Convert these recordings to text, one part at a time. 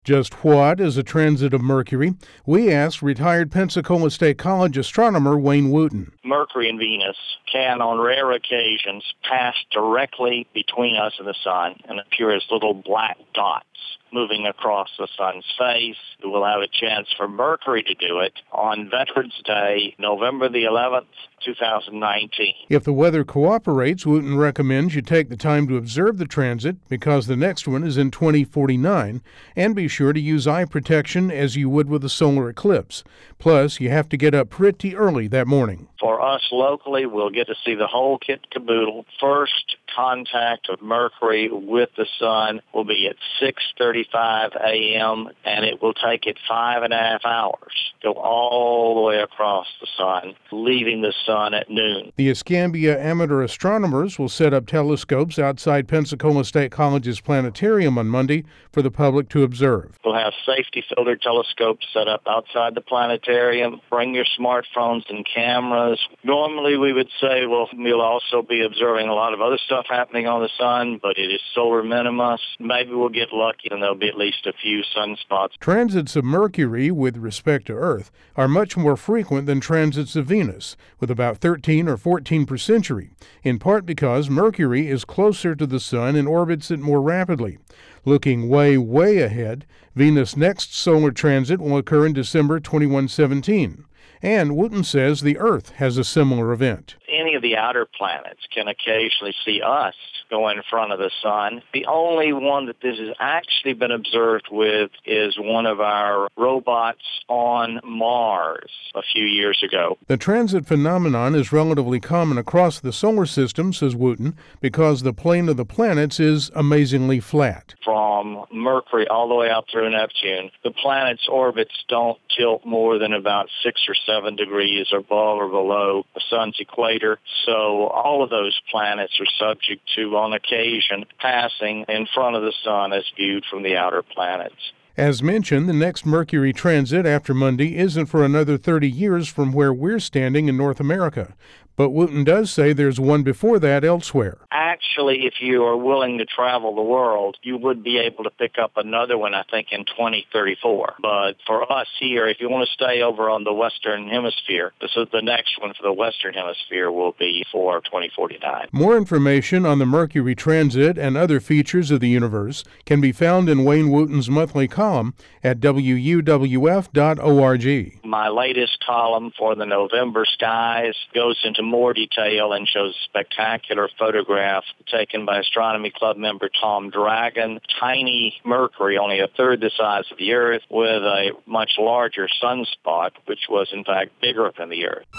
Just what is a transit of Mercury? We asked retired Pensacola State College astronomer Wayne Wooten. Mercury and Venus can, on rare occasions, pass directly between us and the sun and appear as little black dots moving across the sun's face. We'll have a chance for Mercury to do it on Veterans Day, November the 11th, 2019. If the weather cooperates, Wooten recommends you take the time to observe the transit because the next one is in 2049, and be sure to use eye protection as you would with a solar eclipse. Plus, you have to get up pretty early that morning. For us locally, we'll get to see the whole kit caboodle. First contact of Mercury with the sun will be at 6:35 a.m., and it will take it 5.5 hours to go all the way across the sun, leaving the sun at noon. The Escambia amateur astronomers will set up telescopes outside Pensacola State College's planetarium on Monday for the public to observe. We'll have safety-filtered telescopes set up outside the planetarium. Bring your smartphones and cameras. Normally, we would say, well, we'll also be observing a lot of other stuff happening on the sun, but it is solar minimus. Maybe we'll get lucky and there'll be at least a few sunspots. Transits of Mercury, with respect to Earth, are much more frequent than transits of Venus, with about 13 or 14 per century, in part because Mercury is closer to the sun and orbits it more rapidly. Looking way ahead, Venus' next solar transit will occur in December 2117. And Wooten says the Earth has a similar event. Any of the outer planets can occasionally see us go in front of the sun. The only one that this has actually been observed with is one of our robots on Mars a few years ago. The transit phenomenon is relatively common across the solar system, says Wooten, because the plane of the planets is amazingly flat. From Mercury all the way out through Neptune, the planets' orbits don't tilt more than about 6 or 7 degrees above or below the sun's equator. So all of those planets are subject to, on occasion, passing in front of the sun as viewed from the outer planets. As mentioned, the next Mercury transit after Monday isn't for another 30 years from where we're standing in North America. But Wooten does say there's one before that elsewhere. Actually, if you are willing to travel the world, you would be able to pick up another one, I think, in 2034. But for us here, if you want to stay over on the Western Hemisphere, this is the next one for the Western Hemisphere will be for 2049. More information on the Mercury transit and other features of the universe can be found in Wayne Wooten's monthly column at WUWF.org. My latest column for the November skies goes into more detail and shows a spectacular photograph taken by Astronomy Club member Tom Dragon. Tiny Mercury, only a third the size of the Earth, with a much larger sunspot, which was in fact bigger than the Earth.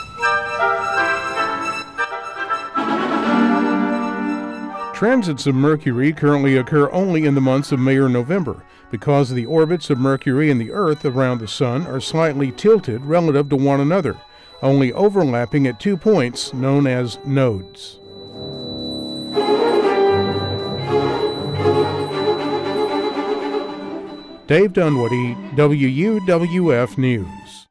Transits of Mercury currently occur only in the months of May or November because the orbits of Mercury and the Earth around the Sun are slightly tilted relative to one another, only overlapping at 2 points known as nodes. Dave Dunwoody, WUWF News.